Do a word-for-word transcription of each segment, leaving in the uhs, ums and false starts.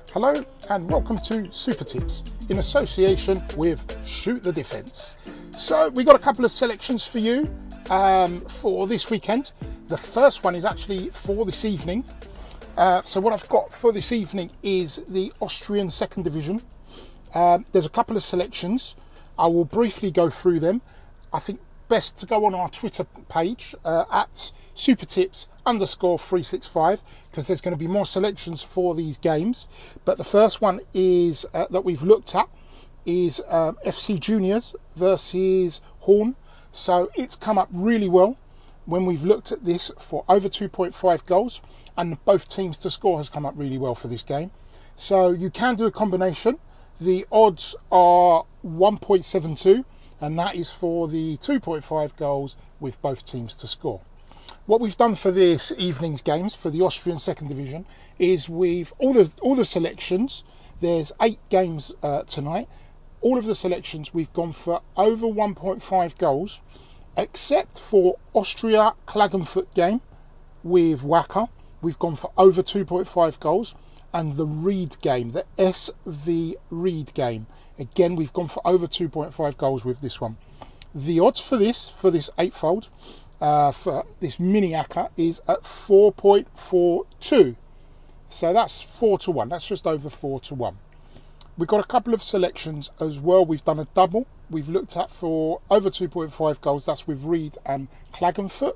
Hello and welcome to Super Tips in association with Shoot the Defence. So we got a couple of selections for you um, for this weekend. The first one is actually for this evening. Uh, so what I've got for this evening is the Austrian second division. Um, there's a couple of selections. I will briefly go through them. I think best to go on our Twitter page uh, at supertips underscore three six five because there's going to be more selections for these games. But the first one is uh, that we've looked at is um, F C Juniors versus Horn. So it's come up really well when we've looked at this for over two point five goals, and both teams to score has come up really well for this game. So you can do a combination. The odds are one point seven two, and that is for the two point five goals with both teams to score. What we've done for this evening's games for the Austrian second division is we've all the all the selections. There's eight games uh, tonight. All of the selections we've gone for over one point five goals, except for Austria Klagenfurt game with Wacker. We've gone for over two point five goals, and the Ried game, the S V Ried game. Again, we've gone for over two point five goals with this one. The odds for this, for this eightfold, uh, for this mini A C A is at four point four two. So that's four to one. That's just over four to one. We've got a couple of selections as well. We've done a double. We've looked at for over two point five goals. That's with Ried and Klagenfurt.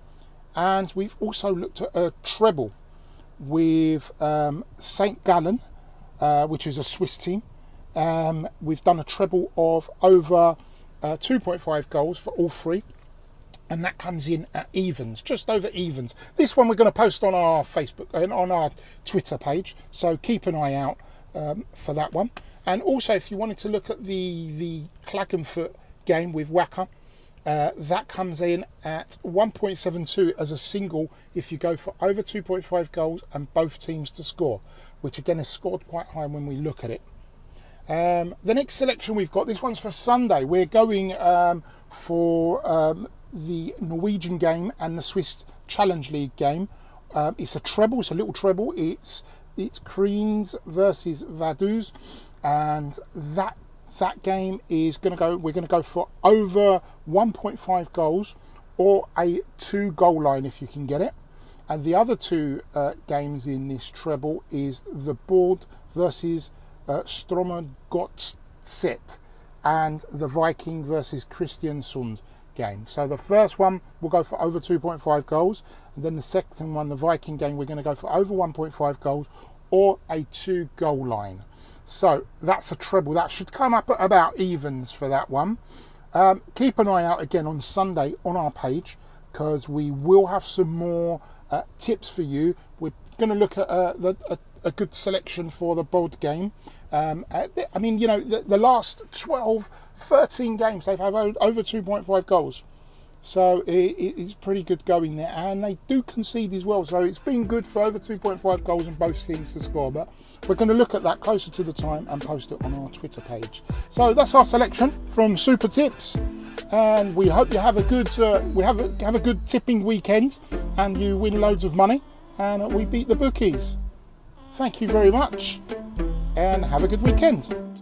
And we've also looked at a treble with um, Saint Gallen, uh, which is a Swiss team. Um, we've done a treble of over uh, two point five goals for all three, and that comes in at evens, just over evens. This one we're going to post on our Facebook and on our Twitter page, so keep an eye out um, for that one. And also, if you wanted to look at the the Klagenfurt game with Wacker, uh, that comes in at one point seven two as a single if you go for over two point five goals and both teams to score, which again is scored quite high when we look at it. Um, the next selection we've got, this one's for Sunday. We're going um, for um, the Norwegian game and the Swiss Challenge League game. Um, it's a treble, it's a little treble. It's it's Kriens versus Vaduz, and that that game is going to go. We're going to go for over one point five goals or a two goal line if you can get it. And the other two uh, games in this treble is the Board versus Uh, Stromer Godset and the Viking versus Kristiansund game. So the first one will go for over two point five goals, and then the second one, the Viking game, we're going to go for over one point five goals or a two goal line. So that's a treble. That should come up at about evens for that one. Um, keep an eye out again on Sunday on our page, because we will have some more uh, tips for you. We're going to look at uh, the, a, a good selection for the board game. Um, I mean, you know, the, the last twelve, thirteen games, they've had over two point five goals. So it, it's pretty good going there. And they do concede as well. So it's been good for over two point five goals and both teams to score. But we're going to look at that closer to the time and post it on our Twitter page. So that's our selection from Super Tips. And we hope you have a good, uh, we have a, have a good tipping weekend and you win loads of money and we beat the bookies. Thank you very much. And have a good weekend.